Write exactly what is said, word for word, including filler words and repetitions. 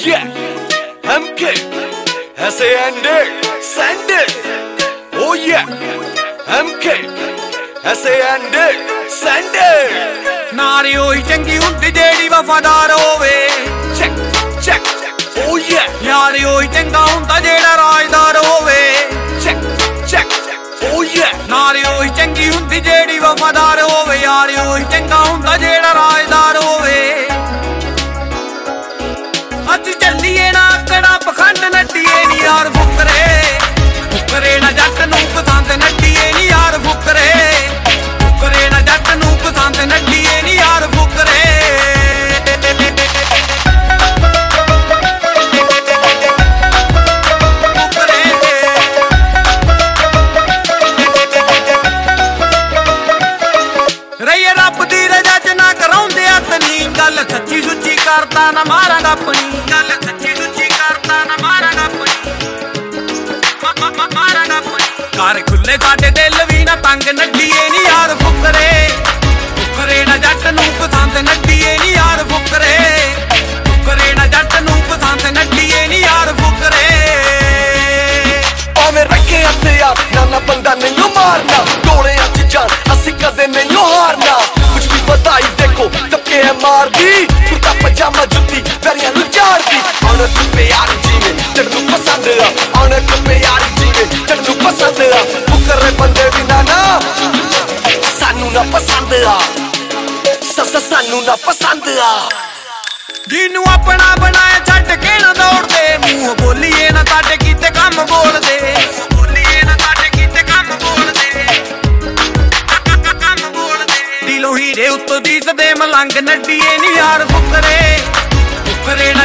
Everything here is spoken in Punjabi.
yeah, M K, S A N D, send it. Oh yeah, M K, S A N D, send it. ਨਾਰੀ ਉਹੀ ਚੰਗੀ ਹੁੰਦੀ ਜਿਹੜੀ ਵਫਾਦਾਰ ਹੋਵੇ। Check, check, oh yeah, ਯਾਰ ਉਹੀ ਚੰਗਾ ਹੁੰਦਾ ਜਿਹੜਾ ਰਾਜਦਾਰ ਹੋਵੇ। check, check, oh yeah, ਨਾਰੀ ਉਹੀ ਚੰਗੀ ਹੁੰਦੀ ਜਿਹੜੀ ਵਫਾਦਾਰ ਹੋਵੇ। ਯਾਰ ਉਹੀ ਚੰਗਾ ਹੁੰਦਾ ਜਿਹੜਾ ਰਾਜਦਾਰ ਹੋਵੇ। ਅੱਜ ਚੱਲੀਏ ਨਾ ਕੜਾ ਪਖੰਡ ਨੱਡੀਏ ਨੀ ਯਾਰ ਫੁਕਰੇ ਫੁਕਰੇ ਨਾ ਜੱਟ ਨੂੰ ਪਸੰਦ ਨੱਡੀਏ ਨੀ ਯਾਰ ਫੁਕਰੇ ਫੁਕਰੇ ਨਾ ਜੱਟ ਨੂੰ ਪਸੰਦ ਨੱਡੀਏ ਨੀ ਯਾਰ ਫੁਕਰੇ। ਰਈਏ ਰੱਬ ਦੀ ਰਜਾ ਚ ਨਾ ਕਰਾਉਂਦੇ ਅਤਨੀ ਗੱਲ ਸੱਚੀ ਸੁੱਚੀ ਕਰਦਾ ਨਾ ਮਾਰਾਂਗਾ ਆਪਣੀ ਗੱਲ ਸੱਚੀ ਸੁੱਚੀ ਕਰਦਾ ਨਾ ਮਾਰਾਂਗਾ ਆਪਣੀ ਮਾਰਾਂਗਾ ਆਪਣੀ ਘਰ ਖੁੱਲੇ ਸਾਡੇ ਦਿਲ ਵੀ ਨਾ ਤੰਗ ਨੱਡੀਏ ਨੀ ਯਾਰ ਫੁਕਰੇ ਫੁਕਰੇ ਨਾ ਜੱਟ ਨੂੰ ਪਸੰਦ ਨੱਡੀਏ ਨੀ ਯਾਰ ਫੁਕਰੇ ਫੁਕਰੇ ਨਾ ਜੱਟ ਨੂੰ ਪਸੰਦ ਨੱਡੀਏ ਨੀ ਯਾਰ ਫੁਕਰੇ। ਭਾਵੇਂ ਰੱਖੇ ਹੱਥੇ ਆ ਨਾ ਨਾ ਬੰਦਾ ਨਹੀਂ ਮਾਰਨਾ ਗੋਲਿਆਂ ਚ ਜਾਨ ਅਸੀਂ ਕਦੇ ਨਹੀਂ ਹਾਰਨਾ ਕੁਝ ਵੀ ਵਧਾਈ ਦੇਖੋ ਧੱਕੇ ਹੈ ਮਾਰਦੀ ਕੁਰਤਾ ਪਜਾਮਾ ਜੁੱਤੀ ਪੈਰੀਆਂ ਨੂੰ ਝਾੜਦੀ ਔਨਕ ਪਿਆਰੀ ਜੀਵੇਂ ਤੈਨੂੰ ਪਸੰਦ ਆ ਔਨਕ ਪਿਆਰੀ ਜੀਵੇਂ ਤੈਨੂੰ ਪਸੰਦ ਆ ਫੁਕਰੇ ਬੰਦੇ ਵੀ ਨਾ ਨਾ ਸਾਨੂੰ ਨਾ ਪਸੰਦ ਆ ਸੱਸ ਸਾਨੂੰ ਨਾ ਪਸੰਦ ਆ। ਜਿਹਨੂੰ ਆਪਣਾ ਬਣਾਇਆ ਛੱਡ ਕੇ ਨਾ ਦੌੜਦੇ ਮੂੰਹ ਬੋਲੀਏ ਨਾ ਸਾਡੇ ਕੀਤੇ ਕੰਮ ਬੋਲਦੇ ਬੋਲੀਏ ਨਾ ਸਾਡੇ ਕੀਤੇ ਕੰਮ ਬੋਲਦੇ ਕੰਮ ਬੋਲਦੇ ਦਿਲੋਂ ਹੀਰੇ ਉੱਤੋਂ ਦੀਸਦੇ ਮਲੰਗ ਨੱਡੀਏ ਨੀ ਯਾਰ ਫੁਕਰੇ ਫੁਕਰੇ